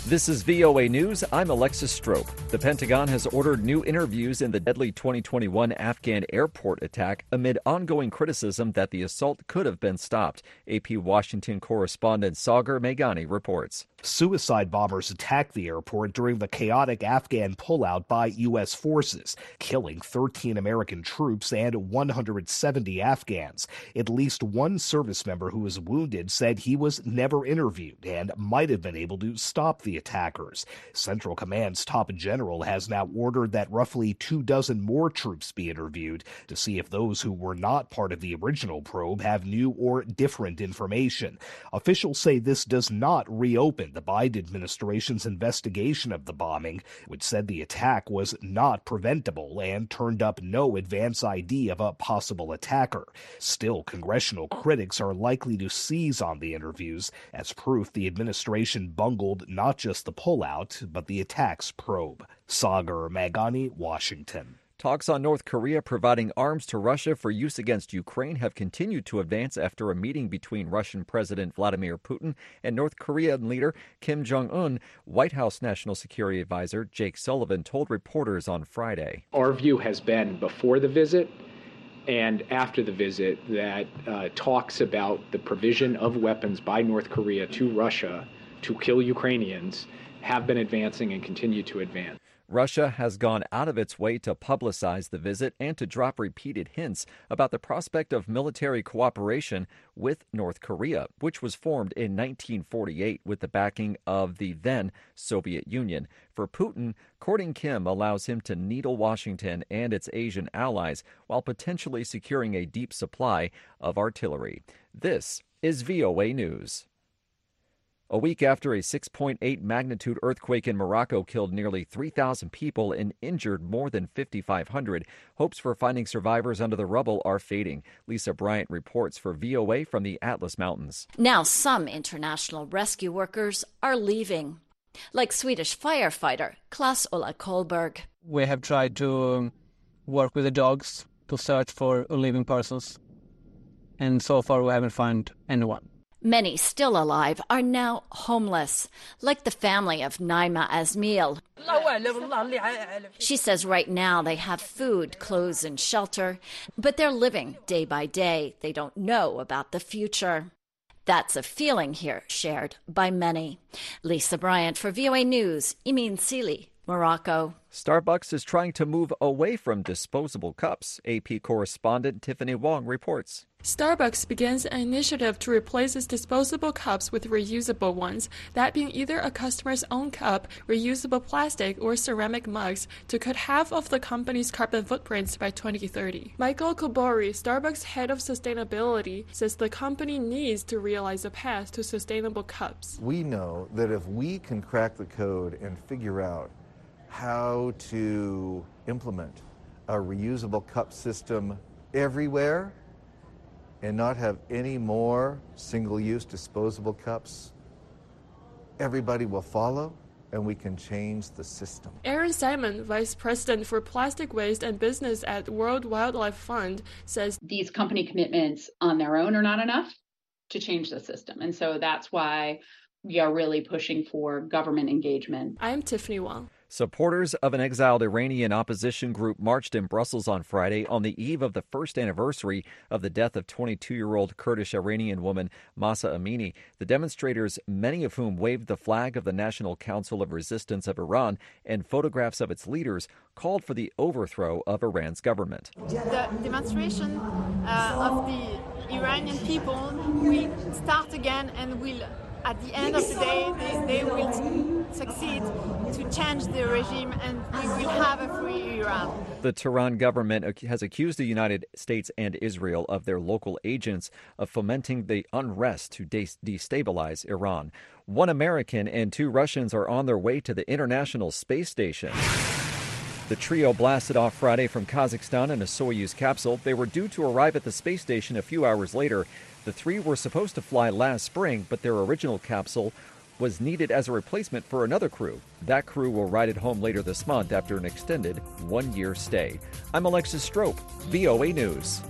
This is VOA News. I'm Alexis Strope. The Pentagon has ordered new interviews in the deadly 2021 Afghan airport attack amid ongoing criticism that the assault could have been stopped. AP Washington correspondent Sagar Meghani reports. Suicide bombers attacked the airport during the chaotic Afghan pullout by U.S. forces, killing 13 American troops and 170 Afghans. At least one service member who was wounded said he was never interviewed and might have been able to stop the attackers. Central Command's top general has now ordered that roughly 24 more troops be interviewed to see if those who were not part of the original probe have new or different information. Officials say this does not reopen the Biden administration's investigation of the bombing, which said the attack was not preventable and turned up no advance ID of a possible attacker. Still, congressional critics are likely to seize on the interviews as proof the administration bungled not just the pullout, but the attack's probe. Sagar Meghani, Washington. Talks on North Korea providing arms to Russia for use against Ukraine have continued to advance after a meeting between Russian President Vladimir Putin and North Korean leader Kim Jong-un. White House National Security Advisor Jake Sullivan told reporters on Friday. Our view has been before the visit and after the visit that talks about the provision of weapons by North Korea to Russia to kill Ukrainians have been advancing and continue to advance. Russia has gone out of its way to publicize the visit and to drop repeated hints about the prospect of military cooperation with North Korea, which was formed in 1948 with the backing of the then Soviet Union. For Putin, courting Kim allows him to needle Washington and its Asian allies while potentially securing a deep supply of artillery. This is VOA News. A week after a 6.8 magnitude earthquake in Morocco killed nearly 3,000 people and injured more than 5,500, hopes for finding survivors under the rubble are fading. Lisa Bryant reports for VOA from the Atlas Mountains. Now some international rescue workers are leaving, like Swedish firefighter Klas-Ola Kolberg. We have tried to work with the dogs to search for living persons, and so far we haven't found anyone. Many still alive are now homeless, like the family of Naima Azmil. She says right now they have food, clothes, and shelter, but they're living day by day. They don't know about the future. That's a feeling here shared by many. Lisa Bryant for VOA News, Imin Sili, Morocco. Starbucks is trying to move away from disposable cups. AP correspondent Tiffany Wong reports. Starbucks begins an initiative to replace its disposable cups with reusable ones, that being either a customer's own cup, reusable plastic, or ceramic mugs, to cut half of the company's carbon footprints by 2030. Michael Kobori, Starbucks head of sustainability, says the company needs to realize a path to sustainable cups. We know that if we can crack the code and figure out how to implement a reusable cup system everywhere and not have any more single-use disposable cups, everybody will follow and we can change the system. Aaron Simon, Vice President for Plastic Waste and Business at World Wildlife Fund, says these company commitments on their own are not enough to change the system. And so that's why we are really pushing for government engagement. I'm Tiffany Wong. Supporters of an exiled Iranian opposition group marched in Brussels on Friday on the eve of the first anniversary of the death of 22-year-old Kurdish-Iranian woman Mahsa Amini. The demonstrators, many of whom waved the flag of the National Council of Resistance of Iran and photographs of its leaders, called for the overthrow of Iran's government. The demonstration of the Iranian people will start again and will, at the end of the day, they will succeed to change the regime and we will have a free Iran. The Tehran government has accused the United States and Israel of their local agents of fomenting the unrest to destabilize Iran. One American and 2 Russians are on their way to the International Space Station. The trio blasted off Friday from Kazakhstan in a Soyuz capsule. They were due to arrive at the space station a few hours later. The 3 were supposed to fly last spring, but their original capsule was needed as a replacement for another crew. That crew will ride it home later this month after an extended 1-year stay. I'm Alexis Strope, VOA News.